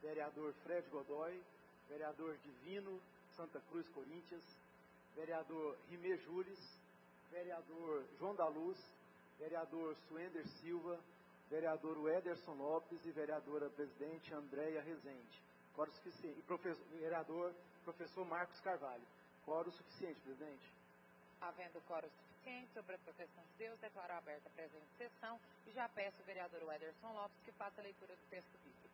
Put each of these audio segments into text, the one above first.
vereador Fred Godoy, vereador Divino Santa Cruz Corinthians, vereador Rimé Jules, vereador João da Luz, vereador Suender Silva, vereador Ederson Lopes e vereadora presidente Andréia Rezende. Quórum suficiente. E vereador professor Marcos Carvalho. Quórum suficiente, presidente. Havendo quórum suficiente sobre a proteção de Deus, declaro aberta a presente sessão e já peço ao vereador Ederson Lopes que faça a leitura do texto bíblico.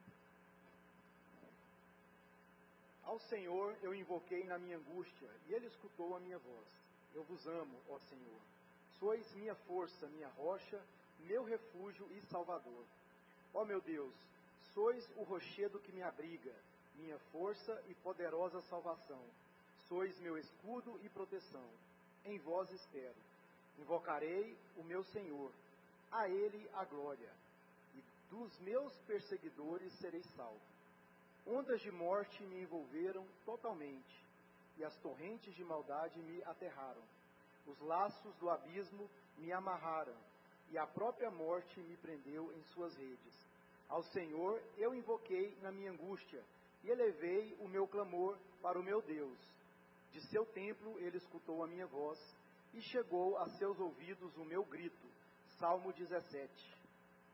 Ao Senhor eu invoquei na minha angústia, e Ele escutou a minha voz. Eu vos amo, ó Senhor. Sois minha força, minha rocha, meu refúgio e salvador. Ó meu Deus, sois o rochedo que me abriga, minha força e poderosa salvação. Sois meu escudo e proteção. Em vós espero. Invocarei o meu Senhor. A Ele a glória. E dos meus perseguidores serei salvo. Ondas de morte me envolveram totalmente, e as torrentes de maldade me aterraram. Os laços do abismo me amarraram, e a própria morte me prendeu em suas redes. Ao Senhor eu invoquei na minha angústia, e elevei o meu clamor para o meu Deus. De seu templo ele escutou a minha voz, e chegou a seus ouvidos o meu grito. Salmo 17.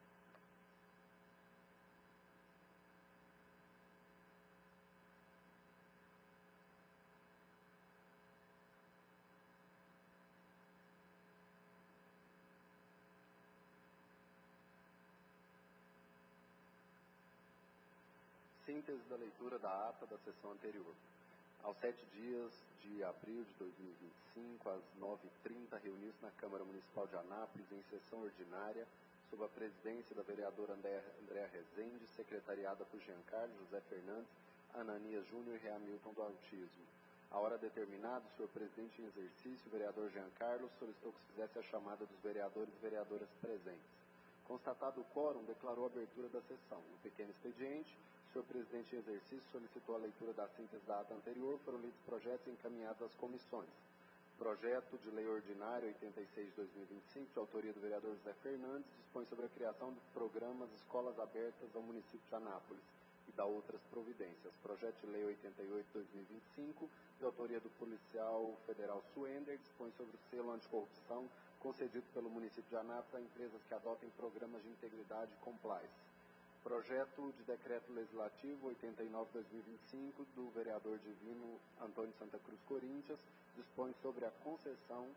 Síntese da leitura da ata da sessão anterior. Aos 7 dias de abril de 2025, às 9h30, reuniu-se na Câmara Municipal de Anápolis, em sessão ordinária, sob a presidência da vereadora Andréia Rezende, secretariada por Giancarlo José Fernandes, Ananias Júnior e Hamilton do Autismo. A hora determinada, o senhor presidente em exercício, o vereador Giancarlo, solicitou que se fizesse a chamada dos vereadores e vereadoras presentes. Constatado o quórum, declarou a abertura da sessão. No pequeno expediente, o senhor presidente em exercício solicitou a leitura da síntese da ata anterior, foram lidos projetos encaminhados às comissões. Projeto de Lei Ordinária 86 de 2025, de autoria do vereador José Fernandes, dispõe sobre a criação de programas Escolas Abertas ao município de Anápolis e da outras providências. Projeto de Lei 88 de 2025, de autoria do policial federal Suender, dispõe sobre o selo anticorrupção concedido pelo município de Anápolis a empresas que adotem programas de integridade e compliance. Projeto de Decreto Legislativo 89 de 2025, do vereador Divino Antônio Santa Cruz Corinthians, dispõe sobre a concessão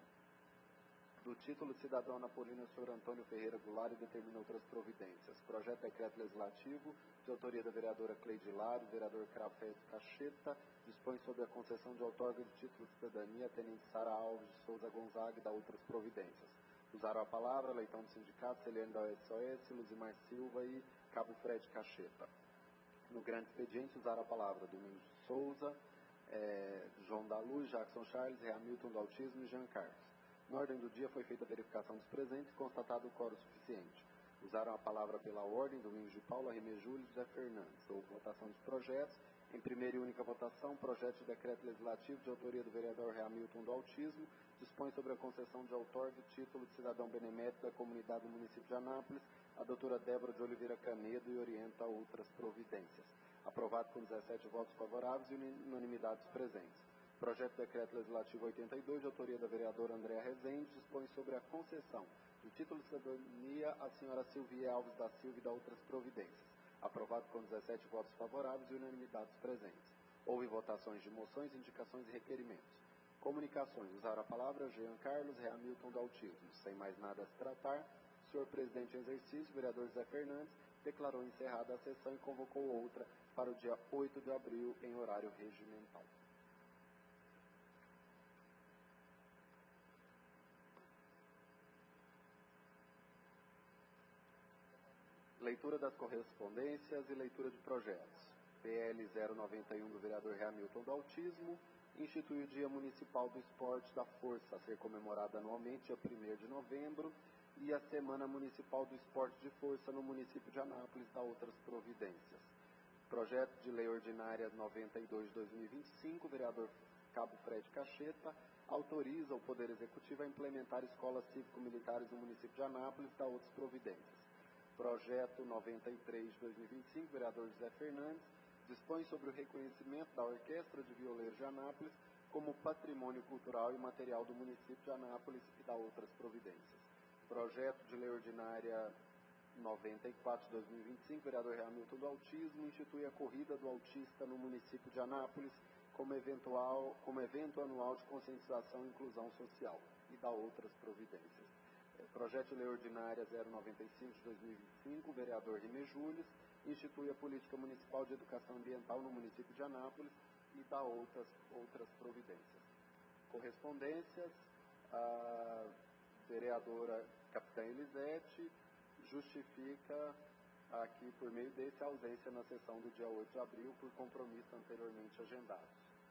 do título de cidadão napolino Sr. Antônio Ferreira Goulart e determina outras providências. Projeto de Decreto Legislativo, de autoria da vereadora Cleide Lara, do vereador Crafés Cacheta, dispõe sobre a concessão de outorga de título de cidadania a tenente Sara Alves de Souza Gonzaga e da outras providências. Usaram a palavra Leitão do Sindicato, Celiane da SOS, Luzimar Silva e Cabo Fred Cacheta. No grande expediente, usaram a palavra Domingos de Souza, João da Luz, Jackson Charles, Hamilton do Autismo e Jean Carlos. Na ordem do dia foi feita a verificação dos presentes e constatado o quórum suficiente. Usaram a palavra pela ordem Domingos de Paula, Rimé Júlio e José Fernandes. Houve votação dos projetos. Em primeira e única votação, projeto de decreto legislativo de autoria do vereador Hamilton do Autismo, dispõe sobre a concessão de outorga de título de cidadão benemérito da comunidade do município de Anápolis, a doutora Débora de Oliveira Canedo, e orienta outras providências. Aprovado com 17 votos favoráveis e unanimidade dos presentes. Projeto de Decreto Legislativo 82, de autoria da vereadora Andréia Rezende, dispõe sobre a concessão do título de cidadania à senhora Silvia Alves da Silva e da outras providências. Aprovado com 17 votos favoráveis e unanimidade dos presentes. Houve votações de moções, indicações e requerimentos. Comunicações. Usaram a palavra Jean Carlos, Hamilton do Autismo. Sem mais nada a se tratar, o senhor presidente em exercício, vereador José Fernandes, declarou encerrada a sessão e convocou outra para o dia 8 de abril em horário regimental. Leitura das correspondências e leitura de projetos. PL 091 do vereador Hamilton do Autismo, institui o Dia Municipal do Esporte da Força, a ser comemorado anualmente dia 1º de novembro, e a Semana Municipal do Esporte de Força no município de Anápolis, da outras providências. Projeto de Lei Ordinária 92 de 2025, vereador Cabo Fred Cacheta, autoriza o Poder Executivo a implementar escolas cívico-militares no município de Anápolis, da outras providências. Projeto 93 de 2025, vereador José Fernandes, dispõe sobre o reconhecimento da Orquestra de Violeiros de Anápolis como patrimônio cultural e material do município de Anápolis e dá outras providências. Projeto de Lei Ordinária 94 de 2025, vereador Hamilton do Autismo, institui a Corrida do Autista no município de Anápolis como evento anual de conscientização e inclusão social e dá outras providências. Projeto de Lei Ordinária 095 de 2025, vereador Rimé Július, institui a Política Municipal de Educação Ambiental no município de Anápolis e dá outras providências. Correspondências, a vereadora Capitã Elisete justifica aqui, por meio desse, a ausência na sessão do dia 8 de abril por compromisso anteriormente agendados.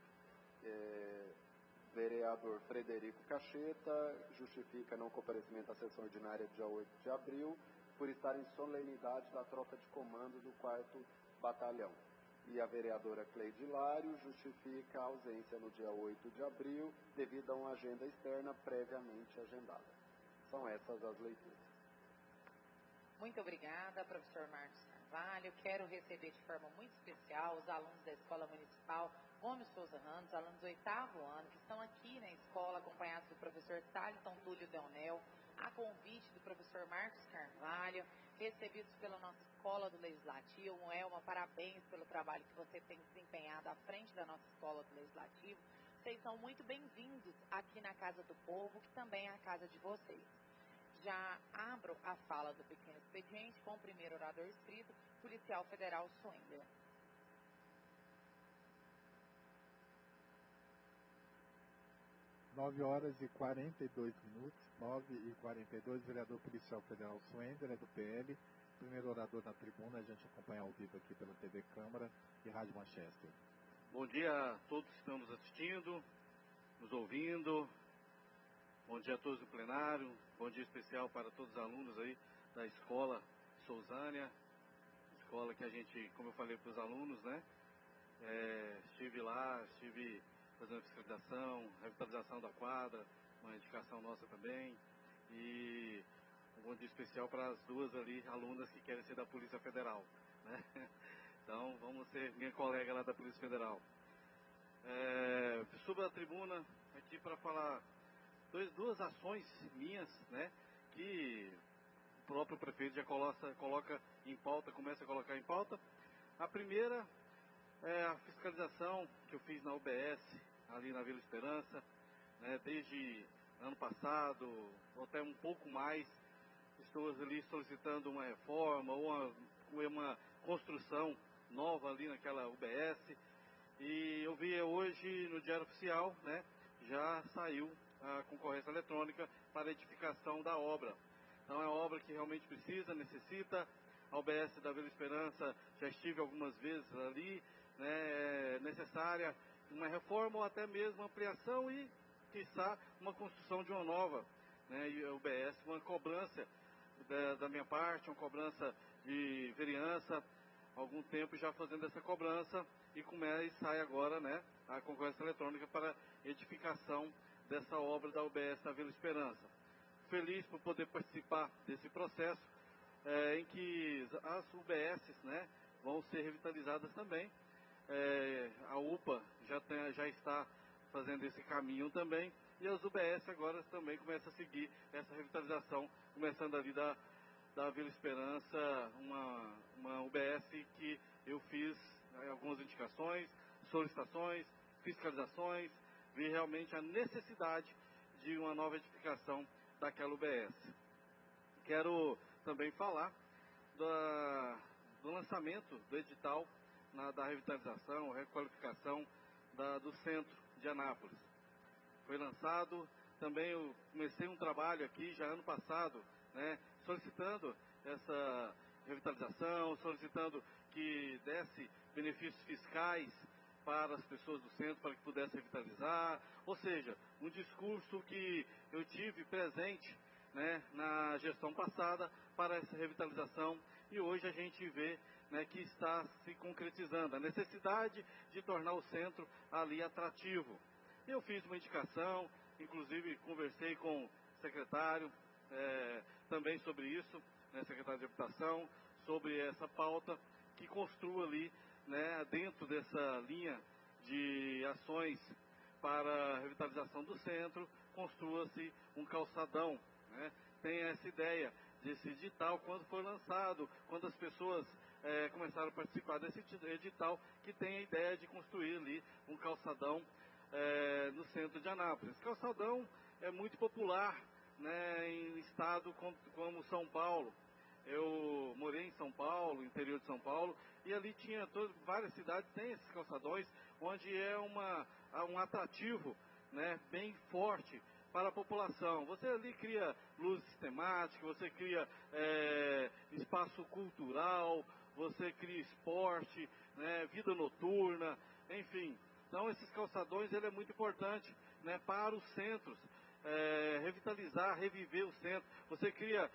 Vereador Frederico Cacheta justifica não comparecimento à sessão ordinária do dia 8 de abril por estar em solenidade da troca de comando do 4º Batalhão. E a vereadora Cleide Hilário justifica a ausência no dia 8 de abril devido a uma agenda externa previamente agendada. São essas as leituras. Muito obrigada, professor Marcos Carvalho. Quero receber de forma muito especial os alunos da Escola Municipal Gomes Souza Ramos, alunos do 8º ano, que estão aqui na escola, acompanhados do professor Thalisson Túlio Deonel, a convite do professor Marcos Carvalho, recebidos pela nossa Escola do Legislativo. Elma, parabéns pelo trabalho que você tem desempenhado à frente da nossa Escola do Legislativo. Vocês são muito bem-vindos aqui na Casa do Povo, que também é a casa de vocês. Já abro a fala do pequeno expediente com o primeiro orador inscrito, policial federal Suender. 9h42, 9h42, vereador policial federal Suender, é do PL. Primeiro orador na tribuna, a gente acompanha ao vivo aqui pela TV Câmara e Rádio Manchester. Bom dia a todos que estão nos assistindo, nos ouvindo. Bom dia a todos do plenário. Bom dia especial para todos os alunos aí da Escola Souzânia. Escola que a gente, como eu falei para os alunos, né? Estive fazendo fiscalização, revitalização da quadra, uma edificação nossa também. E um bom dia especial para as duas ali, alunas que querem ser da Polícia Federal, né? Então, vamos ser minha colega lá da Polícia Federal. Subo a tribuna aqui para falar duas ações minhas, né? Que o próprio prefeito já coloca em pauta, começa a colocar em pauta. A primeira é a fiscalização que eu fiz na UBS, ali na Vila Esperança, né? Desde ano passado, ou até um pouco mais, estou ali solicitando uma reforma ou uma construção nova ali naquela UBS. E eu vi hoje no Diário Oficial, né? Já saiu a concorrência eletrônica para a edificação da obra. Então é uma obra que realmente necessita. A UBS da Vila Esperança, já estive algumas vezes ali, né? É necessária uma reforma ou até mesmo ampliação e, quiçá, uma construção de uma nova, né? E a UBS, uma cobrança da minha parte, uma cobrança de vereança, algum tempo já fazendo essa cobrança e sai agora, né, a concorrência eletrônica para edificação dessa obra da UBS da Vila Esperança. Feliz por poder participar desse processo, em que as UBSs, né, vão ser revitalizadas também. A UPA já está fazendo esse caminho também, e as UBS agora também começam a seguir essa revitalização, começando ali da Vila Esperança, uma UBS que eu fiz algumas indicações, solicitações, fiscalizações, vi realmente a necessidade de uma nova edificação daquela UBS. Quero também falar do lançamento do edital da revitalização, requalificação do centro de Anápolis. Foi lançado, também eu comecei um trabalho aqui já ano passado, né, solicitando essa revitalização, solicitando que desse benefícios fiscais para as pessoas do centro, para que pudesse revitalizar, ou seja, um discurso que eu tive presente, né, na gestão passada para essa revitalização, e hoje a gente vê, né, que está se concretizando a necessidade de tornar o centro ali atrativo. Eu fiz uma indicação, inclusive conversei com o secretário também sobre isso, né, secretário de Habitação, sobre essa pauta que construa ali, né, dentro dessa linha de ações para a revitalização do centro, construa-se um calçadão, né? Tem essa ideia desse edital, quando foi lançado, quando as pessoas começaram a participar desse edital, que tem a ideia de construir ali um calçadão no centro de Anápolis. Esse calçadão é muito popular, né, em estado como São Paulo. Eu morei em São Paulo, interior de São Paulo, e ali tinha várias cidades têm esses calçadões, onde é um atrativo, né, bem forte para a população. Você ali cria luz sistemática, você cria espaço cultural, você cria esporte, né, vida noturna, enfim. Então esses calçadões ele é muito importante, né, para os centros. Revitalizar, reviver o centro, você cria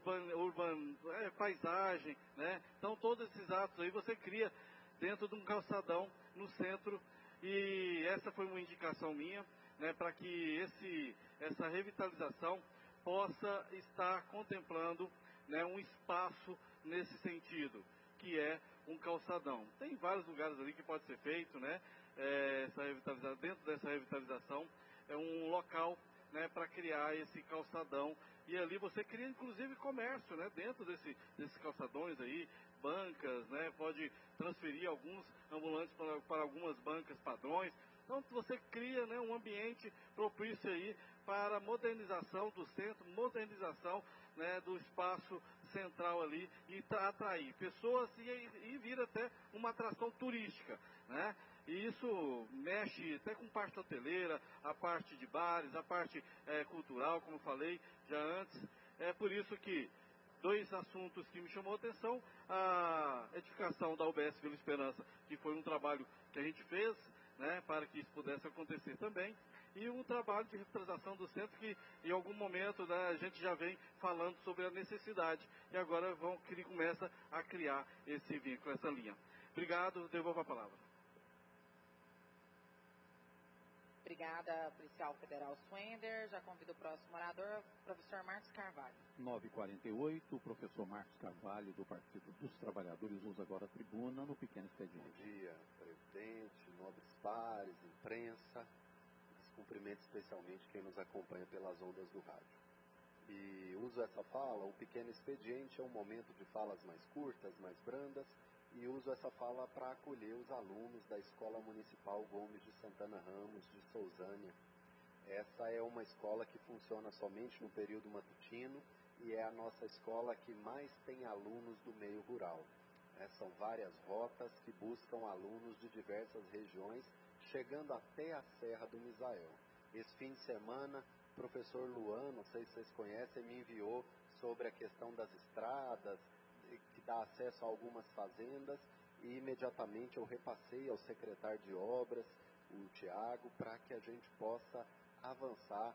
paisagem, né? Então todos esses atos aí você cria dentro de um calçadão no centro, e essa foi uma indicação minha, né, para que essa revitalização possa estar contemplando, né, um espaço nesse sentido, que é um calçadão. Tem vários lugares ali que pode ser feito, né? Dentro dessa revitalização é um local, né, para criar esse calçadão, e ali você cria inclusive comércio, né, dentro desses calçadões aí, bancas, né, pode transferir alguns ambulantes para algumas bancas padrões. Então você cria, né, um ambiente propício aí para a modernização do centro, modernização, né, do espaço central ali, e atrair pessoas e vir até uma atração turística, né? E isso mexe até com parte hoteleira, a parte de bares, a parte cultural, como falei já antes. É por isso que dois assuntos que me chamou a atenção: a edificação da UBS Vila Esperança, que foi um trabalho que a gente fez, né, para que isso pudesse acontecer também, e o trabalho de revitalização do centro, que em algum momento, né, a gente já vem falando sobre a necessidade, e agora começa a criar esse vínculo, essa linha. Obrigado, devolvo a palavra. Obrigada, policial federal Swender. Já convido o próximo orador, professor Marcos Carvalho. 9h48, o professor Marcos Carvalho, do Partido dos Trabalhadores, usa agora a tribuna no pequeno expediente. Bom dia, presidente, nobres pares, imprensa. Cumprimento especialmente quem nos acompanha pelas ondas do rádio. E uso essa fala, o pequeno expediente é um momento de falas mais curtas, mais brandas, e uso essa fala para acolher os alunos da Escola Municipal Gomes de Santana Ramos, de Sousânia. Essa é uma escola que funciona somente no período matutino e é a nossa escola que mais tem alunos do meio rural. São várias rotas que buscam alunos de diversas regiões, chegando até a Serra do Misael. Esse fim de semana, o professor Luan, não sei se vocês conhecem, me enviou sobre a questão das estradas, que dá acesso a algumas fazendas, e imediatamente eu repassei ao secretário de obras, o Tiago, para que a gente possa avançar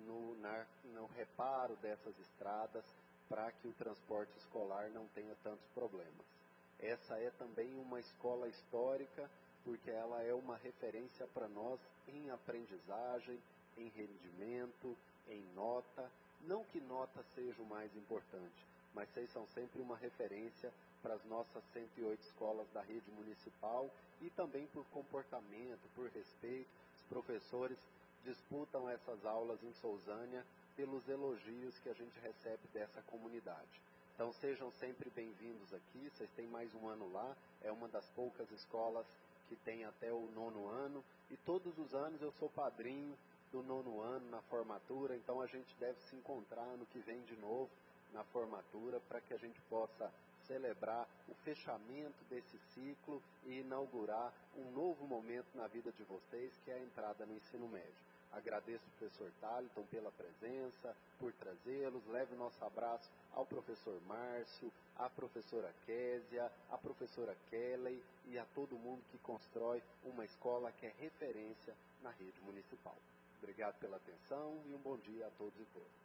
no reparo dessas estradas, para que o transporte escolar não tenha tantos problemas. Essa é também uma escola histórica, porque ela é uma referência para nós em aprendizagem, em rendimento, em nota. Não que nota seja o mais importante, mas vocês são sempre uma referência para as nossas 108 escolas da rede municipal, e também por comportamento, por respeito. Os professores disputam essas aulas em Sousânia pelos elogios que a gente recebe dessa comunidade. Então sejam sempre bem-vindos aqui, vocês têm mais um ano lá, é uma das poucas escolas que tem até o 9º ano, e todos os anos eu sou padrinho do 9º ano na formatura, então a gente deve se encontrar ano que vem de novo na formatura, para que a gente possa celebrar o fechamento desse ciclo e inaugurar um novo momento na vida de vocês, que é a entrada no ensino médio. Agradeço ao professor Thaliton pela presença, por trazê-los. Leve o nosso abraço ao professor Márcio, à professora Késia, à professora Kelly e a todo mundo que constrói uma escola que é referência na rede municipal. Obrigado pela atenção e um bom dia a todos e todas.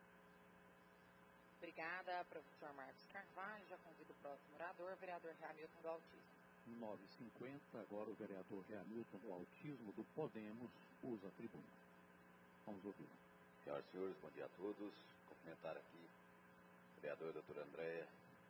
Obrigada, professor Marcos Carvalho. Já convido o próximo orador, o vereador Hamilton do Autismo. 9h50, agora o vereador Hamilton do Autismo, do Podemos, usa a tribuna. Vamos ouvir. Senhoras e senhores, bom dia a todos. Cumprimentar aqui o vereador doutor André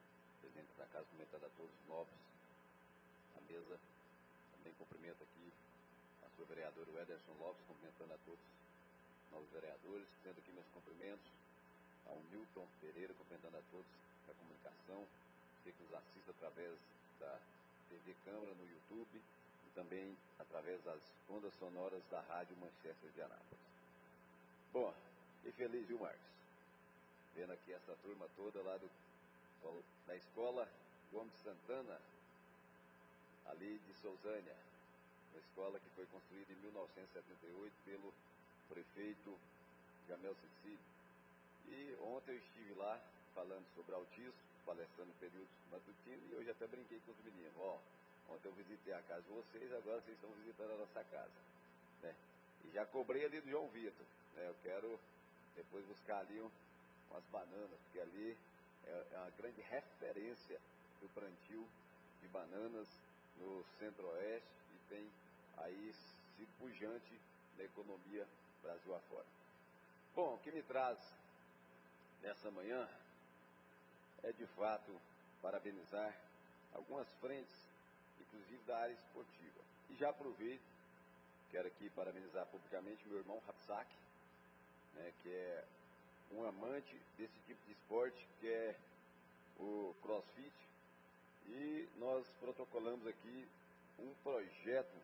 presente da casa, cumprimentando a todos os novos à mesa. Também cumprimento aqui a sua vereadora, o Ederson Lopes, cumprimentando a todos os novos vereadores, tendo aqui meus cumprimentos ao Newton Pereira, cumprimentando a todos da comunicação, você que nos assiste através da TV Câmara no YouTube e também através das ondas sonoras da Rádio Manchester de Anápolis. Bom, e feliz, viu, Marcos? Vendo aqui essa turma toda lá da escola Gomes Santana, ali de Sousânia, uma escola que foi construída em 1978 pelo prefeito Jamel Cecílio. E ontem eu estive lá falando sobre autismo, palestrando em períodos matutinos, e hoje até brinquei com os meninos. Ontem eu visitei a casa de vocês, agora vocês estão visitando a nossa casa, né? E já cobrei ali do João Vitor, né? Eu quero depois buscar ali umas bananas, porque ali é uma grande referência do plantio de bananas no Centro-Oeste e tem aí sido pujante na economia Brasil afora. Bom, o que me traz nessa manhã é de fato parabenizar algumas frentes, inclusive da área esportiva. E já aproveito, quero aqui parabenizar publicamente meu irmão Rapsack, né, que é um amante desse tipo de esporte, que é o CrossFit, e nós protocolamos aqui um projeto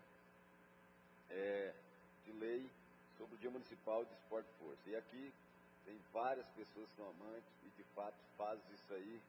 de lei sobre o Dia Municipal de Esporte e Força. E aqui tem várias pessoas que são amantes e de fato fazem isso aí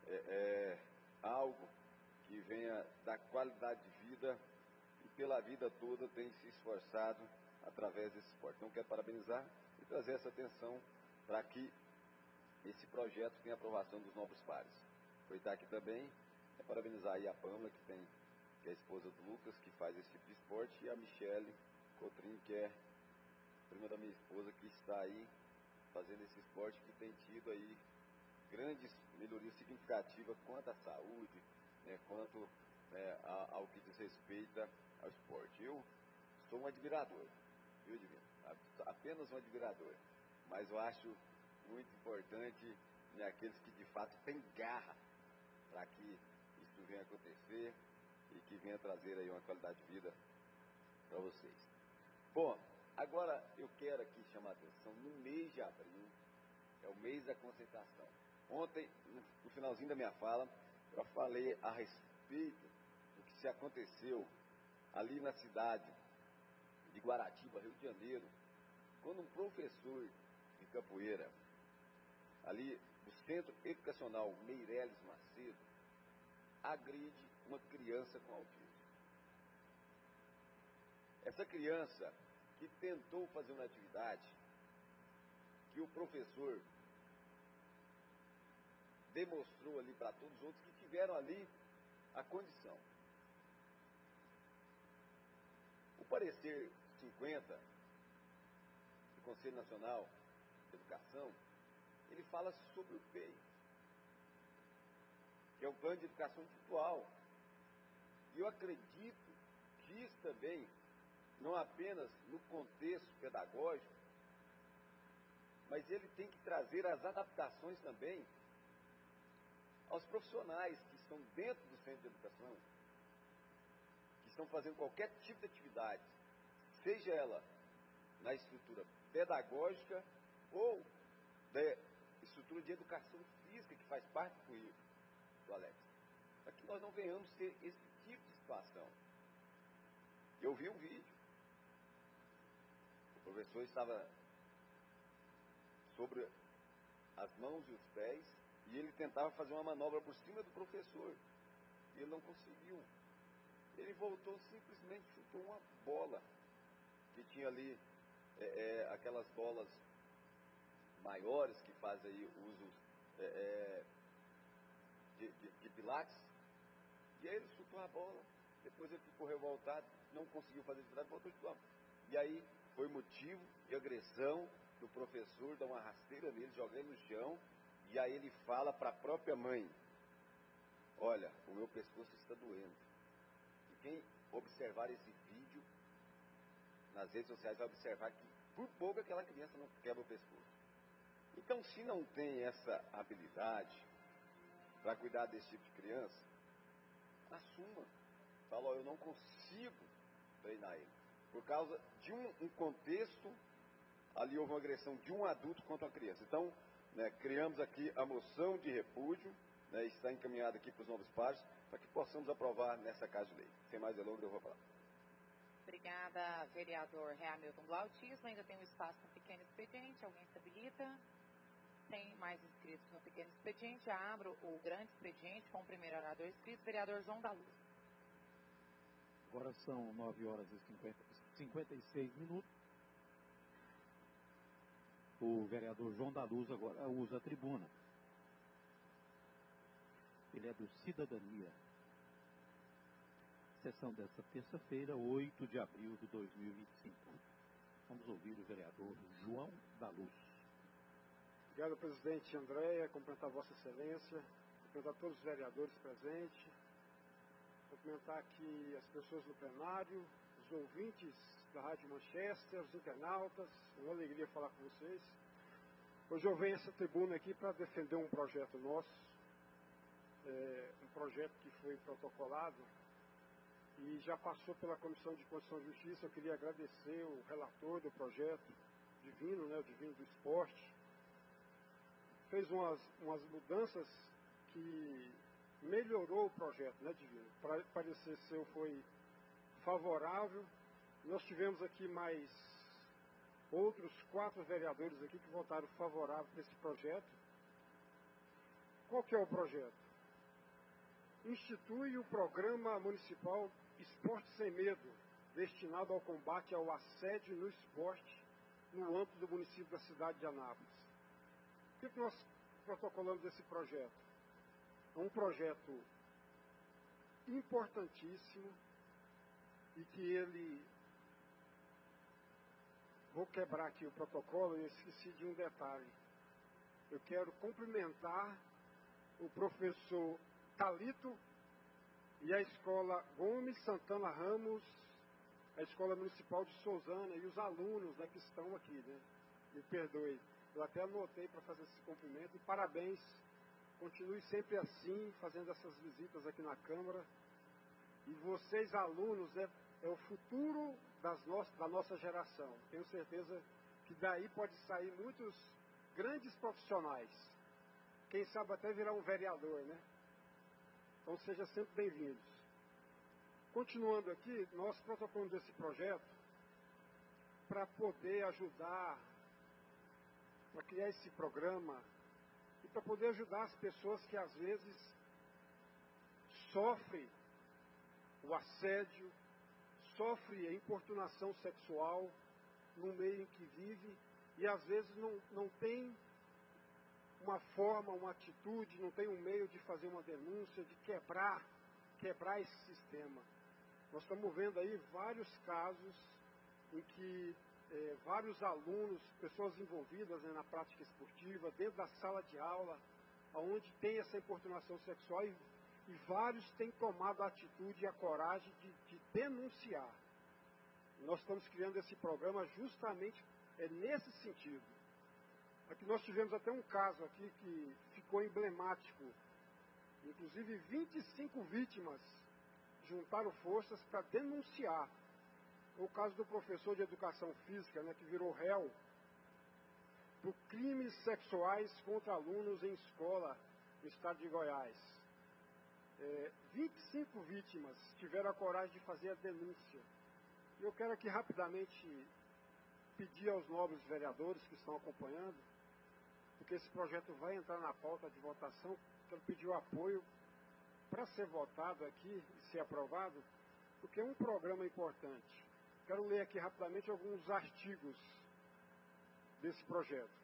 algo que venha da qualidade de vida e pela vida toda tem se esforçado através desse esporte. Então quero parabenizar e trazer essa atenção para que esse projeto tenha aprovação dos nobres pares. Aproveitar aqui também parabenizar aí a Pamela, que é a esposa do Lucas, que faz esse tipo de esporte, e a Michele Cotrim, que é prima da minha esposa, que está aí fazendo esse esporte, que tem tido aí grandes melhorias significativas quanto à saúde, né, quanto ao que diz respeito ao esporte. Eu sou um admirador, viu, Divino? Apenas um admirador, mas eu acho muito importante, né, aqueles que de fato têm garra para que isso venha acontecer e que venha trazer aí uma qualidade de vida para vocês. Bom, agora eu quero aqui chamar a atenção, no mês de abril, é o mês da concentração. Ontem, no finalzinho da minha fala, eu falei a respeito do que se aconteceu ali na cidade de Guaratiba, Rio de Janeiro, quando um professor de capoeira, ali do Centro Educacional Meireles Macedo, agride uma criança com autismo. Essa criança que tentou fazer uma atividade que o professor demonstrou ali para todos os outros que tiveram ali a condição. O parecer 50 do Conselho Nacional de Educação, ele fala sobre o PEI, que é o Plano de Educação Individual. E eu acredito que isso também, não apenas no contexto pedagógico, mas ele tem que trazer as adaptações também aos profissionais que estão dentro do centro de educação, que estão fazendo qualquer tipo de atividade, seja ela na estrutura pedagógica ou da estrutura de educação física, que faz parte do currículo do Alex, para que nós não venhamos ter esse tipo de situação. Eu vi um vídeo, o professor estava sobre as mãos e os pés, e ele tentava fazer uma manobra por cima do professor, e ele não conseguiu. Ele voltou, simplesmente chutou uma bola, que tinha ali aquelas bolas maiores que fazem aí uso de pilates, e aí ele chutou a bola, depois ele ficou revoltado, não conseguiu fazer atividade, voltou a chutar. E aí foi motivo de agressão do professor, dá uma rasteira nele, joga ele no chão, e aí ele fala para a própria mãe: olha, o meu pescoço está doendo. E quem observar esse vídeo nas redes sociais vai observar que por pouco aquela criança não quebra o pescoço. Então, se não tem essa habilidade, para cuidar desse tipo de criança, assuma. Fala, ó, eu não consigo treinar ele. Por causa de um contexto, ali houve uma agressão de um adulto contra uma criança. Então, né, criamos aqui a moção de repúdio, né, está encaminhada aqui para os novos pares, para que possamos aprovar nessa casa de lei. Sem mais delongas, eu vou falar. Obrigada, vereador Hamilton do Autismo. Ainda tem um espaço no pequeno expediente. Alguém se habilita? Tem mais inscritos no pequeno expediente. Já abro o grande expediente com o primeiro orador inscrito, vereador João da Luz. Agora são 9 horas e 56 minutos. O vereador João da Luz agora usa a tribuna. Ele é do Cidadania. Sessão desta terça-feira, 8 de abril de 2025. Vamos ouvir o vereador João da Luz. Obrigado, presidente Andréia, cumprimentar Vossa Excelência, cumprimentar todos os vereadores presentes, cumprimentar aqui as pessoas no plenário, os ouvintes da Rádio Manchester, os internautas. É uma alegria falar com vocês. Hoje eu venho a essa tribuna aqui para defender um projeto nosso, um projeto que foi protocolado e já passou pela Comissão de Constituição e Justiça. Eu queria agradecer o relator do projeto, Divino, né, o Divino do Esporte. Fez umas mudanças que melhorou o projeto, né, Divino? Para parecer seu, foi favorável. Nós tivemos aqui mais outros 4 vereadores aqui que votaram favorável para esse projeto. Qual que é o projeto? Institui o Programa Municipal Esporte Sem Medo, destinado ao combate ao assédio no esporte no âmbito do município da cidade de Anápolis. Por que nós protocolamos esse projeto? É um projeto importantíssimo e que ele... Vou quebrar aqui o protocolo, eu esqueci de um detalhe. Eu quero cumprimentar o professor Talito e a Escola Gomes Santana Ramos, a Escola Municipal de Sousânia e os alunos, né, que estão aqui, né? Me perdoe. Eu até anotei para fazer esse cumprimento e parabéns. Continue sempre assim, fazendo essas visitas aqui na Câmara. E vocês, alunos, né, é o futuro da nossa geração. Tenho certeza que daí pode sair muitos grandes profissionais. Quem sabe até virar um vereador, né? Então sejam sempre bem-vindos. Continuando aqui, nós protocolamos esse projeto para poder ajudar, para criar esse programa e para poder ajudar as pessoas que às vezes sofrem o assédio, sofrem a importunação sexual no meio em que vive e às vezes não tem uma forma, uma atitude, não tem um meio de fazer uma denúncia, de quebrar esse sistema. Nós estamos vendo aí vários casos em que vários alunos, pessoas envolvidas, né, na prática esportiva, dentro da sala de aula, onde tem essa importunação sexual e vários têm tomado a atitude e a coragem de denunciar. Nós estamos criando esse programa justamente nesse sentido. Aqui nós tivemos até um caso aqui que ficou emblemático. Inclusive 25 vítimas juntaram forças para denunciar. O caso do professor de educação física, né, que virou réu por crimes sexuais contra alunos em escola no estado de Goiás. 25 vítimas tiveram a coragem de fazer a denúncia. E eu quero aqui rapidamente pedir aos nobres vereadores que estão acompanhando, porque esse projeto vai entrar na pauta de votação, quero pedir o apoio para ser votado aqui e ser aprovado, porque é um programa importante. Quero ler aqui rapidamente alguns artigos desse projeto.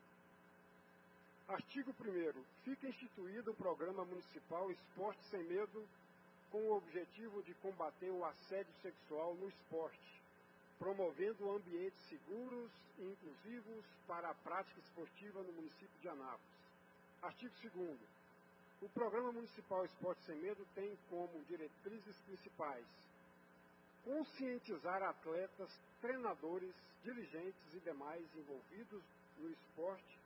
Artigo 1º. Fica instituído o Programa Municipal Esporte Sem Medo com o objetivo de combater o assédio sexual no esporte, promovendo ambientes seguros e inclusivos para a prática esportiva no município de Anápolis. Artigo 2º. O Programa Municipal Esporte Sem Medo tem como diretrizes principais conscientizar atletas, treinadores, dirigentes e demais envolvidos no esporte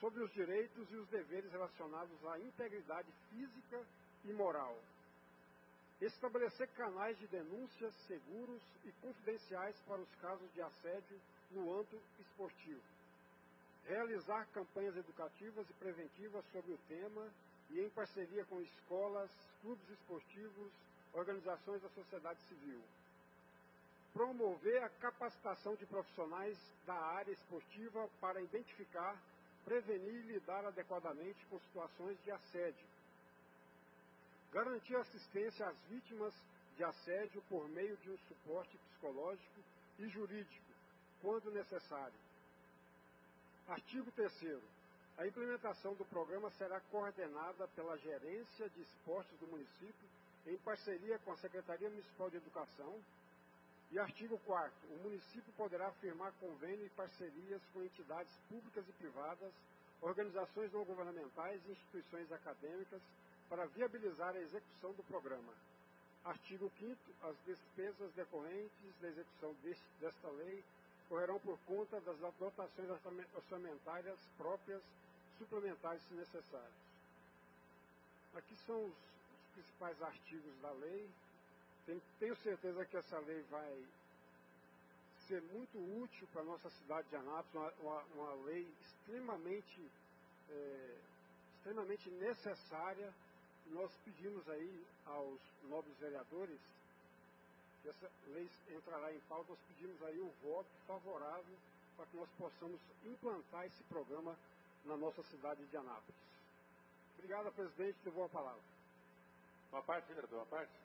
sobre os direitos e os deveres relacionados à integridade física e moral. Estabelecer canais de denúncias seguros e confidenciais para os casos de assédio no âmbito esportivo. Realizar campanhas educativas e preventivas sobre o tema e em parceria com escolas, clubes esportivos, organizações da sociedade civil. Promover a capacitação de profissionais da área esportiva para identificar, prevenir e lidar adequadamente com situações de assédio. Garantir assistência às vítimas de assédio por meio de um suporte psicológico e jurídico, quando necessário. Artigo 3º. A implementação do programa será coordenada pela Gerência de Esportes do município, em parceria com a Secretaria Municipal de Educação. E artigo 4º. O município poderá firmar convênio e parcerias com entidades públicas e privadas, organizações não governamentais e instituições acadêmicas para viabilizar a execução do programa. Artigo 5º. As despesas decorrentes da execução desta lei correrão por conta das dotações orçamentárias próprias, suplementares se necessários. Aqui são os principais artigos da lei. Tenho certeza que essa lei vai ser muito útil para a nossa cidade de Anápolis, uma lei extremamente necessária. Nós pedimos aí aos nobres vereadores que essa lei entrará em pauta, nós pedimos aí o voto favorável para que nós possamos implantar esse programa na nossa cidade de Anápolis. Obrigado, presidente, devolvo a palavra. Uma parte, vereador, uma parte.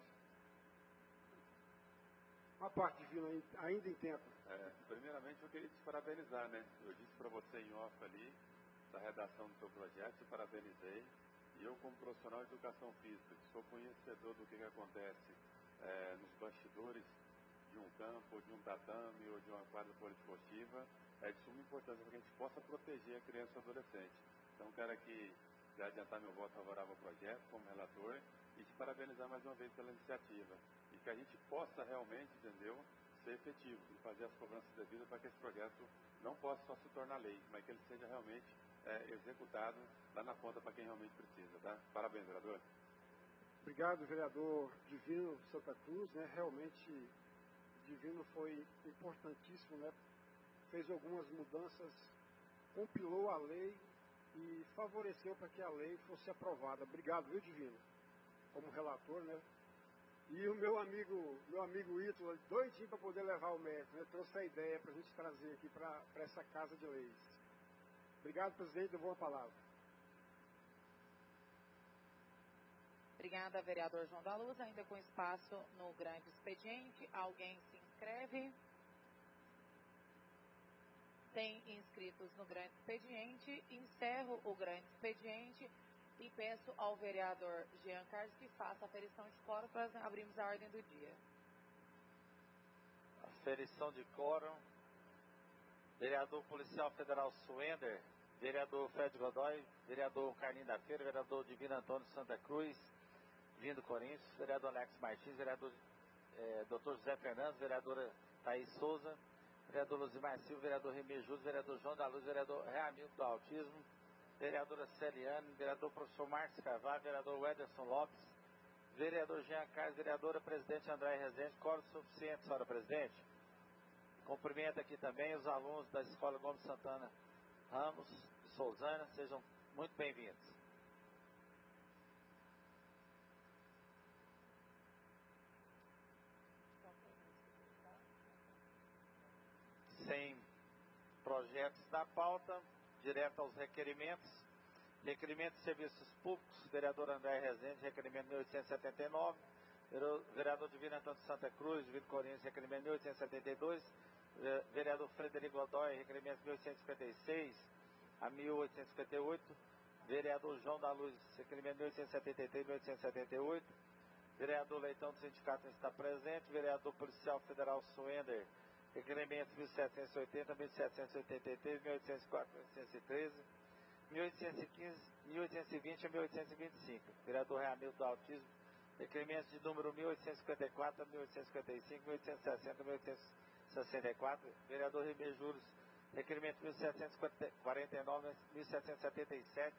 Uma parte, Divino, ainda em tempo. Primeiramente, eu queria te parabenizar, né? Eu disse para você em off ali, da redação do seu projeto, te parabenizei. E eu, como profissional de educação física, que sou conhecedor do que acontece nos bastidores de um campo, ou de um tatame, ou de uma quadra poliesportiva, é de suma importância para que a gente possa proteger a criança e o adolescente. Então, quero aqui já adiantar meu voto favorável ao projeto, como relator, e te parabenizar mais uma vez pela iniciativa. E que a gente possa realmente, entendeu, ser efetivo e fazer as cobranças devidas para que esse projeto não possa só se tornar lei, mas que ele seja realmente executado lá na ponta para quem realmente precisa, tá? Parabéns, vereador. Obrigado, vereador Divino Santa Cruz, né? Realmente, Divino foi importantíssimo, né? Fez algumas mudanças, compilou a lei e favoreceu para que a lei fosse aprovada. Obrigado, viu, Divino? Como relator, né? E o meu amigo Ítalo, doidinho para poder levar o mérito, né? Trouxe a ideia para a gente trazer aqui para essa Casa de Leis. Obrigado, presidente, eu vou a palavra. Obrigada, vereador João da Luz. Ainda com espaço no grande expediente, alguém se inscreve? Tem inscritos no grande expediente. Encerro o grande expediente e peço ao vereador Jean Carlos que faça a aferição de quórum para abrirmos a ordem do dia. Aferição de quórum. Vereador Policial Federal Suender, vereador Fred Godoy, vereador Carlinhos da Feira, vereador Divino Antônio Santa Cruz, Vindo Corinthians, vereador Alex Martins, vereador Dr. José Fernandes, vereadora Thaís Souza, vereador Luzimar Silva, vereador Remy Júlio, vereador João da Luz, vereador Reamildo do Autismo, vereadora Celiane, vereador professor Marcos Carvalho, vereador Ederson Lopes, vereador Jean Carlos, vereadora presidente André Rezende. Quórum suficiente, senhora presidente. Cumprimento aqui também os alunos da Escola Gomes Santana Ramos de Sousana, sejam muito bem-vindos. Sem projetos da pauta, direto aos requerimentos. Requerimento de serviços públicos, vereador André Rezende, requerimento 1879, vereador Divino Antônio Santa Cruz, Divino Corinthians, requerimento 1872, vereador Frederico Godoy, requerimento 1856 a 1858, vereador João da Luz, requerimento 1873 1878, vereador Leitão do Sindicato está presente, vereador Policial Federal Suender, requerimentos 1780, 1783, 1804, 1813, 1815, 1820 a 1825. Vereador Reamildo do Autismo, requerimentos de número 1854 a 1855, 1860 a 1864. Vereador Remy Júlio, Requerimento 1749, 1777,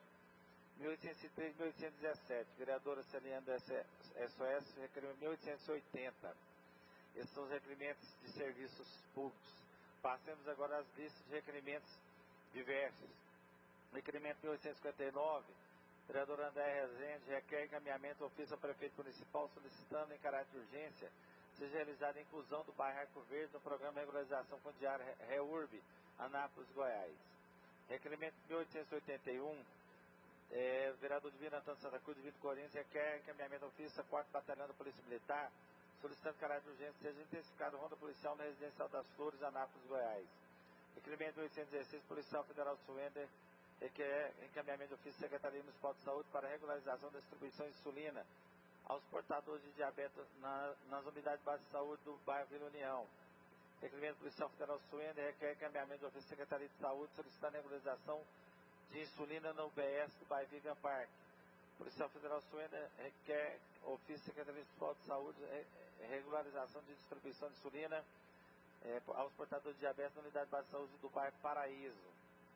1803, 1817. Vereadora Celiane do SOS, requerimento 1880. Esses são os requerimentos de serviços públicos. Passemos agora às listas de requerimentos diversos. Requerimento 1859, vereador André Rezende, requer encaminhamento ao ofício ao prefeito municipal solicitando em caráter de urgência seja realizada a inclusão do bairro Arco Verde no programa de regularização fundiária REURB, Anápolis, Goiás. Requerimento 1881, vereador Divino Antônio Santa Cruz, Divino Corinthians, requer encaminhamento ao ofício a 4º Batalhão da Polícia Militar, solicitando caráter de urgência seja intensificado a ronda policial na Residencial das Flores, Anápolis, Goiás. Requerimento 1816, Policial Federal Suender, requer encaminhamento do ofício da Secretaria Municipal de Saúde para regularização da distribuição de insulina aos portadores de diabetes nas unidades de base de saúde do bairro Vila União. Requerimento Policial Federal Suender, requer encaminhamento do ofício da Secretaria de Saúde solicitando a regularização de insulina no UBS do bairro Vivian Park. Policial Federal Suender requer ofício da Secretaria Municipal de Saúde regularização de distribuição de insulina aos portadores de diabetes na unidade de base de saúde do bairro Paraíso.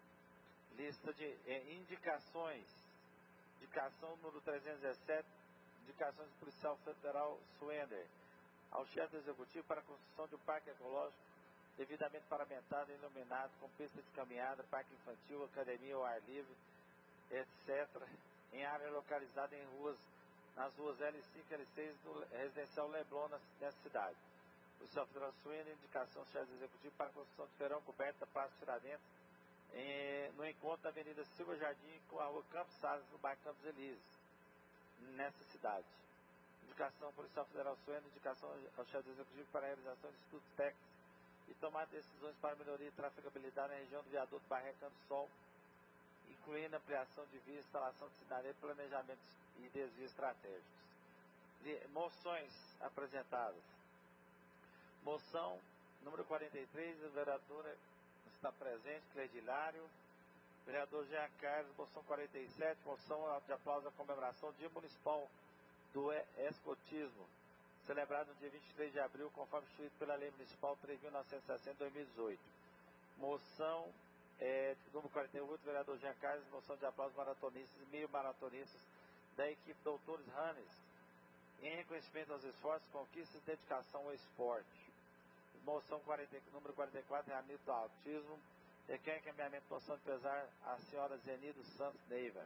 Lista de indicações. Indicação número 317, indicações do Policial Federal Suender ao chefe do Executivo para a construção de um parque ecológico devidamente paramentado e iluminado, com pista de caminhada, parque infantil, academia ao ar livre, etc., em área localizada nas ruas L5 e L6 do residencial Leblon, nessa cidade. O Policial Federal Suender, indicação do chefe do Executivo para a construção de feirão coberto da Praça Tiradentes, no encontro da Avenida Silva Jardim com a rua Campos Salles, no bairro Campos Elíseos, nessa cidade. Indicação Policial Federal Suender, indicação ao chefe do Executivo para a realização de estudos técnicos e tomar decisões para melhoria e trafegabilidade na região do viaduto Barra Canto Sol, incluindo ampliação de via, instalação de sinaleiro, planejamento e desvios estratégicos. Moções apresentadas. Moção número 43, a vereadora está presente, Cleidilário. Vereador Jean Carlos, moção 47, moção de aplauso à comemoração do Dia Municipal do Escotismo, celebrado no dia 23 de abril, conforme instituído pela Lei Municipal 3.960/2018. Moção número 48, vereador Jean Carlos, moção de aplauso maratonistas e meio maratonistas da equipe Doutores Hannes, em reconhecimento aos esforços, conquistas e dedicação ao esporte. Moção número 44, Hamilton Autismo, requer encaminhamento de moção de pesar à senhora Zenido Santos Neiva.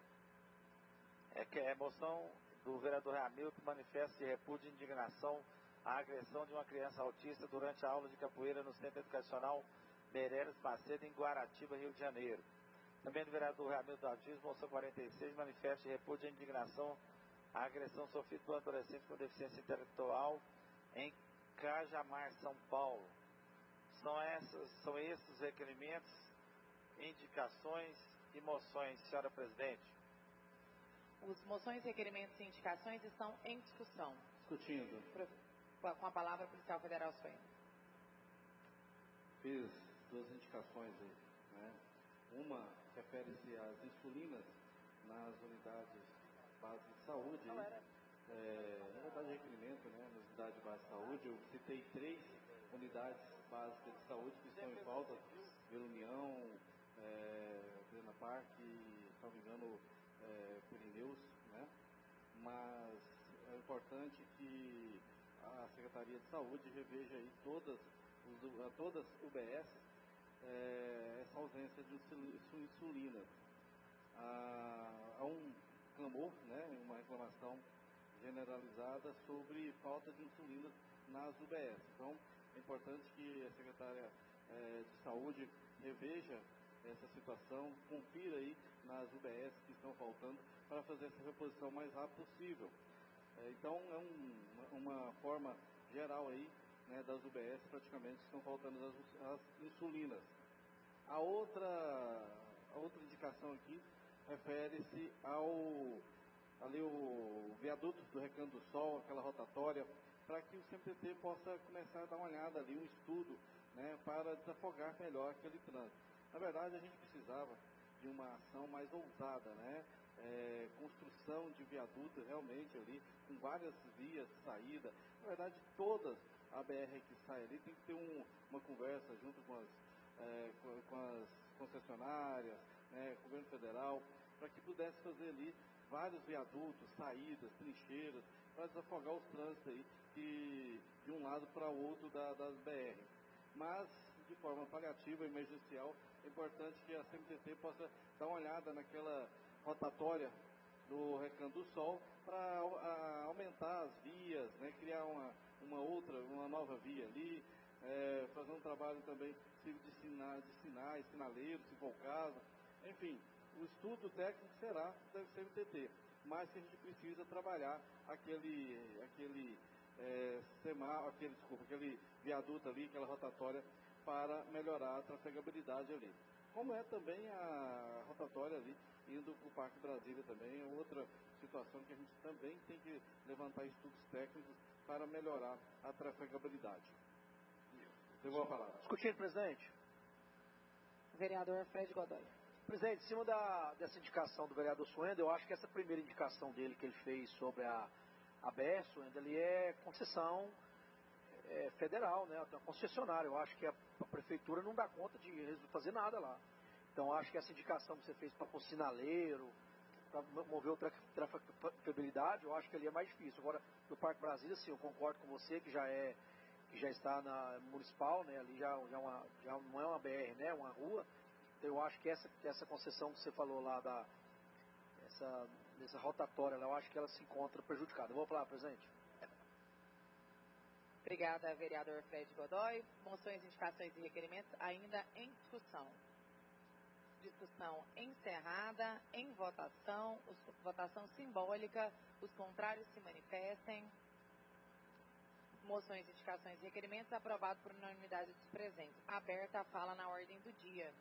Moção do vereador Hamilton, manifesto de repúdio e indignação à agressão de uma criança autista durante a aula de capoeira no Centro Educacional Meireles Macedo, em Guaratiba, Rio de Janeiro. Também do vereador Hamilton Autismo, moção 46, manifesto de repúdio e indignação à agressão sofrida por um adolescente com deficiência intelectual em Cajamar, São Paulo. São esses os requerimentos, indicações e moções, senhora presidente. Os moções, requerimentos e indicações estão em discussão. Discutindo. Com a palavra, Policial Federal Suender. Fiz 2 indicações aí, né? Uma refere-se às insulinas nas unidades básicas de saúde. Na verdade, requerimento, né? Nas unidades de base de saúde, eu citei 3 unidades básicas de saúde que estão em falta: Vila União, Plena Parque, se não me engano, Pirineus, né? Mas é importante que a Secretaria de Saúde reveja aí todas UBS essa ausência de insulinas. Há um clamor, né, uma reclamação generalizada sobre falta de insulinas nas UBS. Então, é importante que a Secretaria de Saúde reveja essa situação, confira aí nas UBS que estão faltando para fazer essa reposição o mais rápido possível. Então, é uma forma geral aí, né, das UBS praticamente estão faltando as insulinas. A outra indicação aqui refere-se ao viaduto do Recanto do Sol, aquela rotatória, para que o CMTT possa começar a dar uma olhada ali, um estudo, né, para desafogar melhor aquele trânsito. Na verdade, a gente precisava de uma ação mais ousada, né? Construção de viaduto realmente ali, com várias vias de saída. Na verdade, todas a BR que sai ali tem que ter uma conversa junto com com as concessionárias, né, com o governo federal, para que pudesse fazer ali vários viadutos, saídas, trincheiras, para desafogar os trânsitos aí de um lado para o outro das BR. Mas, de forma paliativa, emergencial, é importante que a CMTT possa dar uma olhada naquela rotatória do Recanto do Sol para aumentar as vias, né, criar uma nova via ali, fazer um trabalho também de sinais, sinaleiros, se for o caso. Enfim, o estudo técnico será da CMTT, mas que a gente precisa trabalhar aquele viaduto ali, aquela rotatória, para melhorar a trafegabilidade ali. Como é também a rotatória ali, indo para o Parque Brasília também, é outra situação que a gente também tem que levantar estudos técnicos para melhorar a trafegabilidade. Devolvo a palavra. Discutindo, presidente. Vereador Fred Godoy. Presidente, em cima dessa indicação do vereador Suenda, eu acho que essa primeira indicação dele que ele fez sobre a BR, Suenda, ali é concessão federal, né? Uma concessionária. Eu acho que a prefeitura não dá conta de fazer nada lá. Então, eu acho que essa indicação que você fez para pôr sinaleiro, para mover a trafegabilidade, eu acho que ali é mais difícil. Agora, no Parque Brasília, sim, eu concordo com você que já está na municipal, né? Ali já não é uma BR, né? É uma rua. Então, eu acho que essa concessão que você falou lá dessa rotatória, eu acho que ela se encontra prejudicada. Vou falar, presidente. Obrigada, vereador Fred Godoy. Moções, indicações e requerimentos ainda em discussão. Discussão encerrada, em votação, votação simbólica, os contrários se manifestem. Moções, indicações e requerimentos aprovado por unanimidade dos presentes. Aberta a fala na ordem do dia.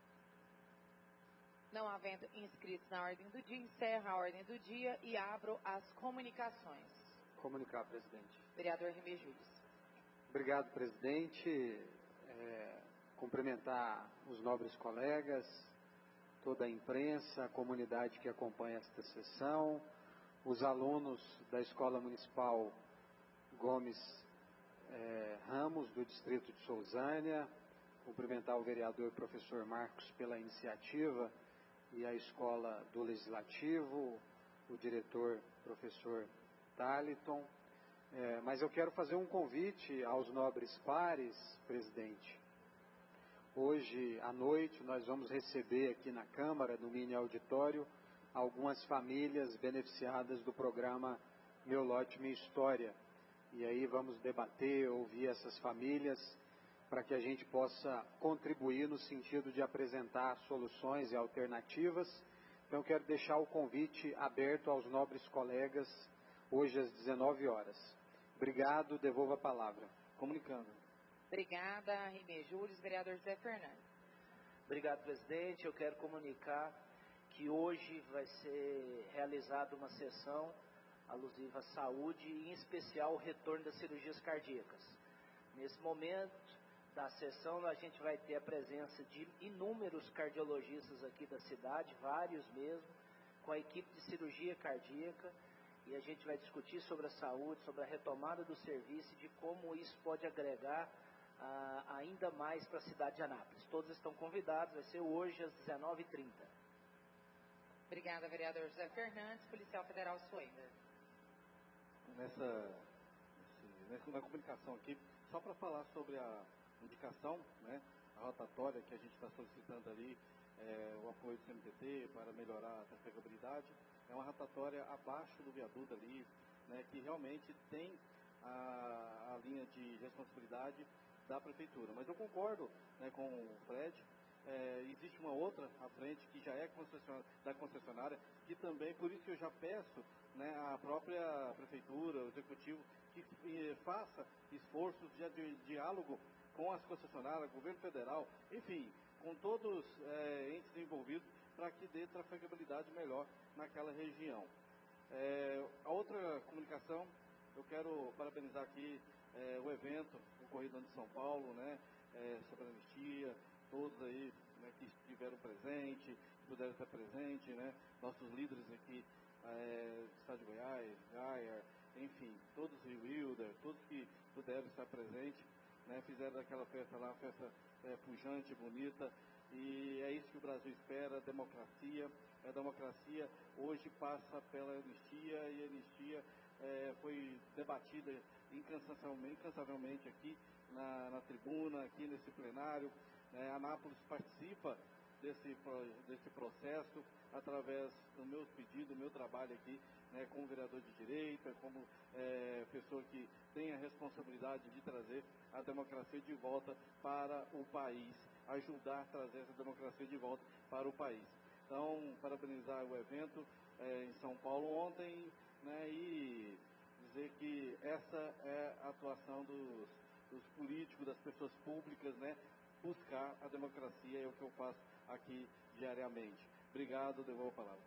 Não havendo inscritos na ordem do dia, encerra a ordem do dia e abro as comunicações. Comunicar, presidente. Vereador Rimei Július. Obrigado, presidente. Cumprimentar os nobres colegas, toda a imprensa, a comunidade que acompanha esta sessão, os alunos da Escola Municipal Gomes Ramos, do Distrito de Sousânia, cumprimentar o vereador professor Marcos pela iniciativa e a Escola do Legislativo, o diretor professor Taliton. Mas eu quero fazer um convite aos nobres pares, presidente. Hoje à noite nós vamos receber aqui na Câmara, no mini auditório, algumas famílias beneficiadas do programa Meu Lote Minha História. E aí vamos debater, ouvir essas famílias, para que a gente possa contribuir no sentido de apresentar soluções e alternativas. Então eu quero deixar o convite aberto aos nobres colegas, hoje às 19 horas. Obrigado, devolvo a palavra. Comunicando. Obrigada, Rimei Július. Vereador José Fernandes. Obrigado, presidente. Eu quero comunicar que hoje vai ser realizada uma sessão alusiva à saúde e, em especial, o retorno das cirurgias cardíacas. Nesse momento da sessão, a gente vai ter a presença de inúmeros cardiologistas aqui da cidade, vários mesmo, com a equipe de cirurgia cardíaca, e a gente vai discutir sobre a saúde, sobre a retomada do serviço e de como isso pode agregar ainda mais para a cidade de Anápolis. Todos estão convidados, vai ser hoje às 19h30. Obrigada, vereador José Fernandes. Policial Federal Suenda. Na comunicação aqui, só para falar sobre a indicação, né, a rotatória que a gente está solicitando ali, o apoio do CMTT para melhorar a trafegabilidade, é uma rotatória abaixo do viaduto ali, né, que realmente tem a linha de responsabilidade da prefeitura. Mas eu concordo, né, com o Fred, existe uma outra à frente que já é da concessionária, que também, por isso eu já peço, né, à própria prefeitura, o executivo, que faça esforços de diálogo com as concessionárias, governo federal, enfim, com todos os entes envolvidos, para que dê trafegabilidade melhor naquela região. A outra comunicação, eu quero parabenizar aqui o evento ocorrido em São Paulo, né, sobre a anistia, todos aí, né, que estiveram presentes, que puderam estar presentes, né, nossos líderes aqui do estado de Goiás, Gaia, enfim, todos Rio Wilder, todos que puderam estar presentes. né, fizeram daquela festa lá, uma festa pujante, bonita, e é isso que o Brasil espera, democracia. A democracia hoje passa pela anistia, e a anistia foi debatida incansavelmente aqui na tribuna, aqui nesse plenário. Anápolis participa desse processo através do meu pedido, do meu trabalho aqui, né, como vereador de direita, como pessoa que tem a responsabilidade de trazer a democracia de volta para o país, ajudar a trazer essa democracia de volta para o país. Então, parabenizar o evento em São Paulo ontem, né, e dizer que essa é a atuação dos políticos, das pessoas públicas, né, buscar a democracia, é o que eu faço aqui diariamente. Obrigado, devolvo a palavra.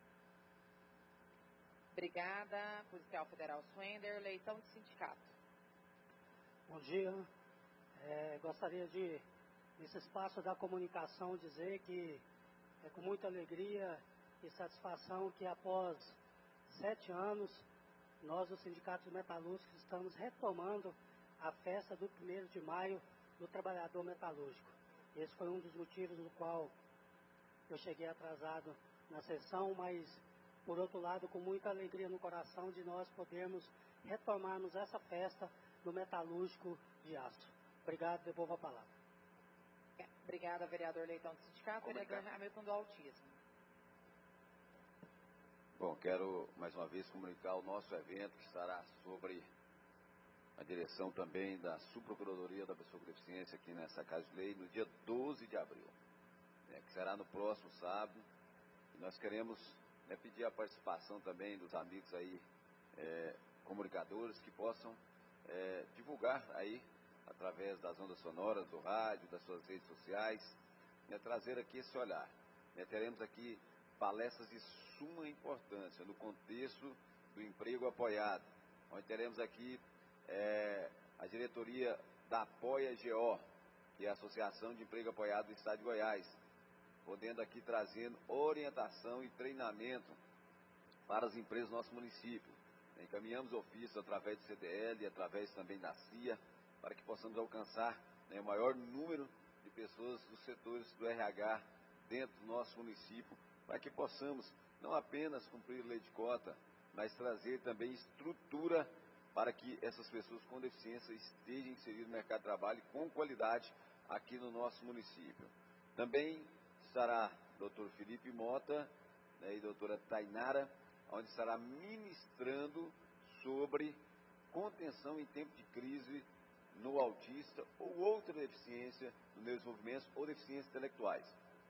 Obrigada, Policial Federal Swender. Leitão de sindicato. Bom dia. Gostaria de, nesse espaço da comunicação, dizer que é com muita alegria e satisfação que após 7 anos, nós, os sindicatos metalúrgicos, estamos retomando a festa do 1º de maio do trabalhador metalúrgico. Esse foi um dos motivos no qual eu cheguei atrasado na sessão, mas, por outro lado, com muita alegria no coração de nós podermos retomarmos essa festa do metalúrgico de aço. Obrigado, devolvo a palavra. Obrigada, vereador Leitão do Sindicato. Vereador Hamilton do Autismo. Bom, quero mais uma vez comunicar o nosso evento, que estará sobre a direção também da Subprocuradoria da Pessoa com Deficiência aqui nessa Casa de Lei, no dia 12 de abril, que será no próximo sábado. E nós queremos pedir a participação também dos amigos aí, comunicadores, que possam divulgar aí, através das ondas sonoras, do rádio, das suas redes sociais, trazer aqui esse olhar. Teremos aqui palestras de suma importância no contexto do emprego apoiado, onde teremos aqui a diretoria da Apoia GO, que é a Associação de Emprego Apoiado do Estado de Goiás, podendo aqui trazendo orientação e treinamento para as empresas do nosso município. Encaminhamos ofícios através do CDL e através também da CIA, para que possamos alcançar o maior número de pessoas dos setores do RH dentro do nosso município, para que possamos não apenas cumprir lei de cota, mas trazer também estrutura para que essas pessoas com deficiência estejam inseridas no mercado de trabalho com qualidade aqui no nosso município. Também estará Dr. Felipe Mota, e doutora Tainara, onde estará ministrando sobre contenção em tempo de crise no autista ou outra deficiência no desenvolvimento ou deficiências intelectuais.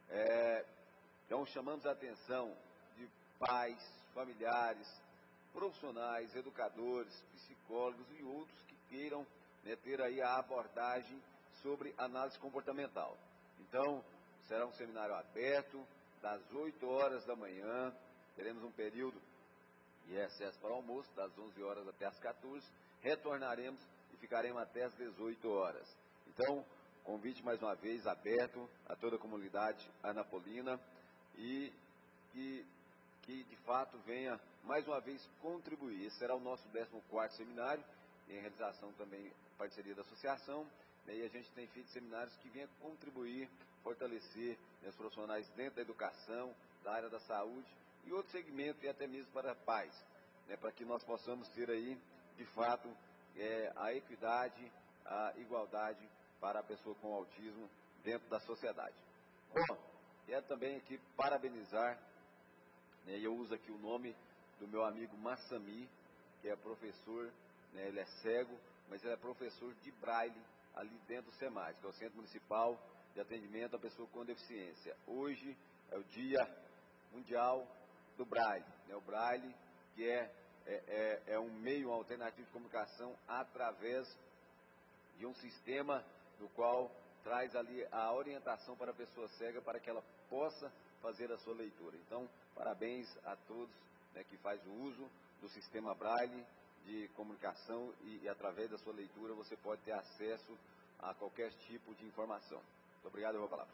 Então chamamos a atenção de pais, familiares, profissionais, educadores, psicólogos e outros que queiram ter aí a abordagem sobre análise comportamental. Então, será um seminário aberto, das 8 horas da manhã, teremos um período de acesso para o almoço, das 11 horas até as 14, retornaremos e ficaremos até as 18 horas. Então, convite mais uma vez aberto a toda a comunidade anapolina e que de fato venha mais uma vez contribuir. Esse será o nosso 14º seminário, em realização também parceria da associação, e a gente tem feito seminários que venham contribuir, fortalecer os profissionais dentro da educação, da área da saúde e outros segmentos, e até mesmo para pais, para que nós possamos ter aí, de fato, a equidade, a igualdade para a pessoa com autismo dentro da sociedade. Bom, quero também aqui parabenizar, e eu uso aqui o nome do meu amigo Massami, que é professor, ele é cego, mas ele é professor de Braille ali dentro do SEMAS, que é o Centro Municipal de Atendimento à Pessoa com Deficiência. Hoje é o Dia Mundial do Braille, o Braille que é um meio alternativo de comunicação através de um sistema no qual traz ali a orientação para a pessoa cega para que ela possa fazer a sua leitura. Então, parabéns a todos que faz o uso do sistema Braille de comunicação e através da sua leitura você pode ter acesso a qualquer tipo de informação. Muito obrigado, eu vou falar.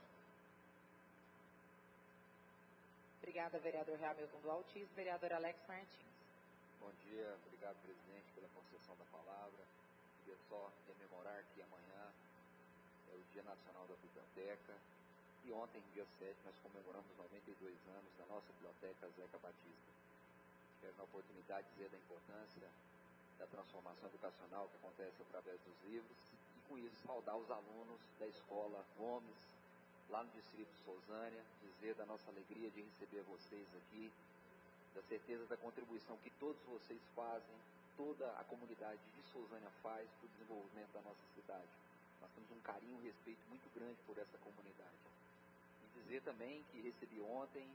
Obrigada, vereador Hamilton do Autismo. Vereador Alex Martins. Bom dia, obrigado, presidente, pela concessão da palavra. Queria só rememorar que amanhã Dia Nacional da Biblioteca. E ontem, dia 7, nós comemoramos 92 anos da nossa biblioteca Zeca Batista. Quero, na oportunidade, dizer da importância da transformação educacional que acontece através dos livros e, com isso, saudar os alunos da Escola Gomes, lá no Distrito de Sousânia, dizer da nossa alegria de receber vocês aqui, da certeza da contribuição que todos vocês fazem, toda a comunidade de Sousânia faz para o desenvolvimento da nossa cidade. Nós temos um carinho e respeito muito grande por essa comunidade. E dizer também que recebi ontem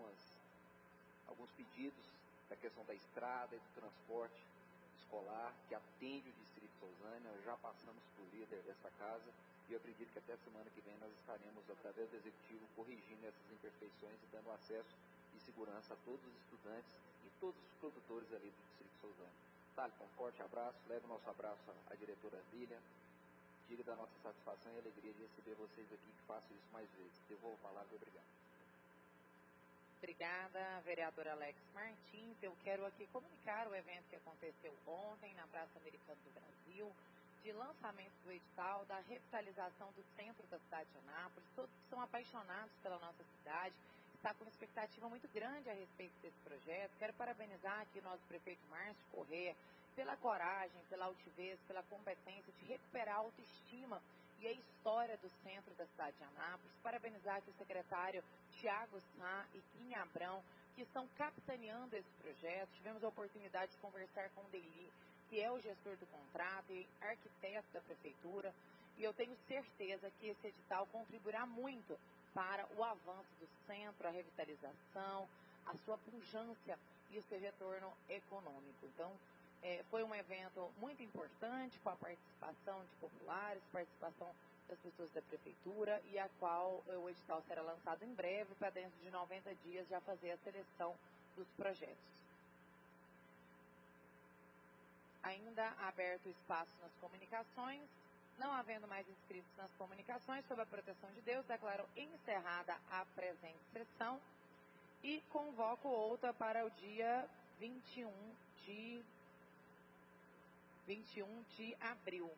alguns pedidos da questão da estrada e do transporte escolar que atende o Distrito de Sousânia. Já passamos por líder dessa casa e eu acredito que até a semana que vem nós estaremos, através do Executivo, corrigindo essas imperfeições e dando acesso e segurança a todos os estudantes e todos os produtores ali do Distrito de Sousânia. Tá, então, um forte abraço, leve o nosso abraço à diretora Lília, diga da nossa satisfação e alegria de receber vocês aqui, que faço isso mais vezes. Devolvo a palavra e obrigado. Obrigada, vereador Alex Martins. Eu quero aqui comunicar o evento que aconteceu ontem na Praça Americana do Brasil, de lançamento do edital da revitalização do centro da cidade de Anápolis. Todos que são apaixonados pela nossa cidade, está com uma expectativa muito grande a respeito desse projeto. Quero parabenizar aqui o nosso prefeito Márcio Corrêa pela coragem, pela altivez, pela competência de recuperar a autoestima e a história do centro da cidade de Anápolis. Parabenizar aqui o secretário Tiago Sá e Kim Abrão, que estão capitaneando esse projeto. Tivemos a oportunidade de conversar com o Deli, que é o gestor do contrato e arquiteto da prefeitura, e eu tenho certeza que esse edital contribuirá muito para o avanço do centro, a revitalização, a sua pujança e o seu retorno econômico. Então, foi um evento muito importante, com a participação de populares, participação das pessoas da prefeitura, e a qual o edital será lançado em breve, para dentro de 90 dias já fazer a seleção dos projetos. Ainda aberto o espaço nas comunicações, não havendo mais inscritos nas comunicações, sob a proteção de Deus, declaro encerrada a presente sessão e convoco outra para o dia 21 de abril.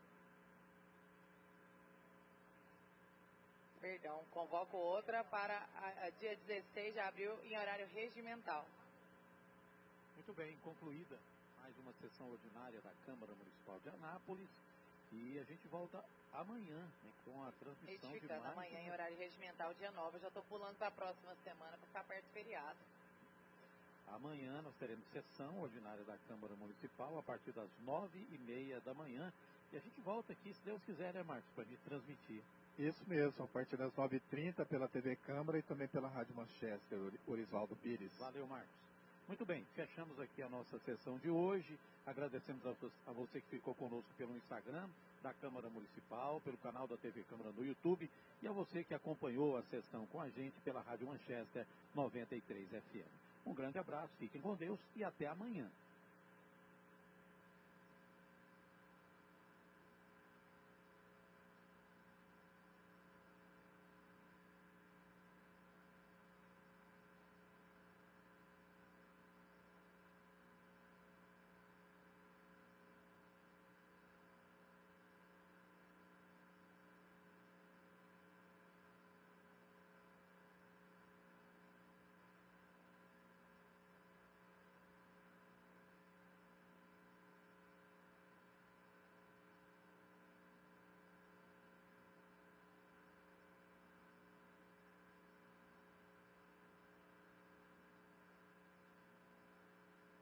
Perdão, convoco outra para dia 16 de abril em horário regimental. Muito bem, concluída mais uma sessão ordinária da Câmara Municipal de Anápolis. E a gente volta amanhã, né, com a transmissão de mais... amanhã em horário regimental, dia 9. Eu já estou pulando para a próxima semana, para ficar perto do feriado. Amanhã nós teremos sessão ordinária da Câmara Municipal a partir das 9h30 da manhã. E a gente volta aqui, se Deus quiser, né, Marcos, para a gente transmitir. Isso mesmo, a partir das 9h30 pela TV Câmara e também pela Rádio Manchester, Orisvaldo Pires. Valeu, Marcos. Muito bem, fechamos aqui a nossa sessão de hoje. Agradecemos a você que ficou conosco pelo Instagram da Câmara Municipal, pelo canal da TV Câmara no YouTube e a você que acompanhou a sessão com a gente pela Rádio Manchester 93 FM. Um grande abraço, fiquem com Deus e até amanhã.